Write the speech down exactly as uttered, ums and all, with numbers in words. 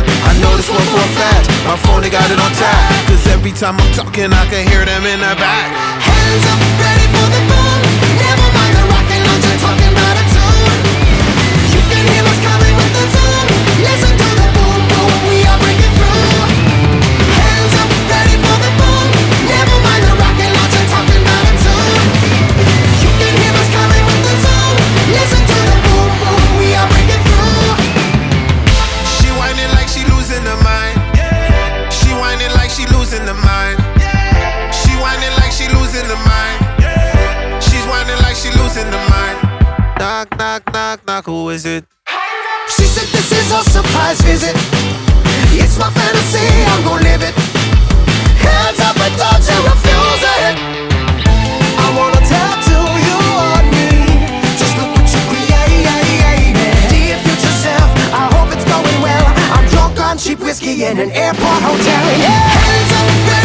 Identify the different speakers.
Speaker 1: I know this one for a fact. My phone, they got it on tap. Cause every time I'm talking, I can hear them in the back.
Speaker 2: Hands up, ready for the boom. Never mind the rocket launcher, talking about a tune. You can hear us coming with the zoom. Listen to the boom, boom, we are breaking through. Hands up, ready for the boom. Never mind the rocket launcher, talking about a tune. You can hear us coming with the zoom. Listen to the boom, boom, we are breaking through.
Speaker 1: She whining like she losing her mind. She whining like she losing her mind. She whining like she losing her mind. She's whining like she losing her mind. Knock, knock, knock, knock, who is it?
Speaker 2: She said this is a surprise visit. It's my fantasy, I'm gon' live it. Hands up and don't you refuse it. I wanna tattoo you on me. Just look what you created. Dear future self, I hope it's going well. I'm drunk on cheap whiskey in an airport hotel. Yeah. Hands up, ready